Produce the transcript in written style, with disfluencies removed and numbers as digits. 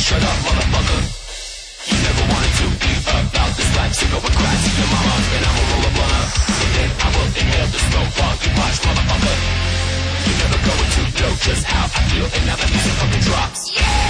shut up, motherfucker. You never wanted to be about this life, sick of a crack, see your mama, and I'ma roll a blunt up. And then I will inhale the smoke while you watch, motherfucker. You're never going to know just how I feel, and now the music fucking drops. Yeah!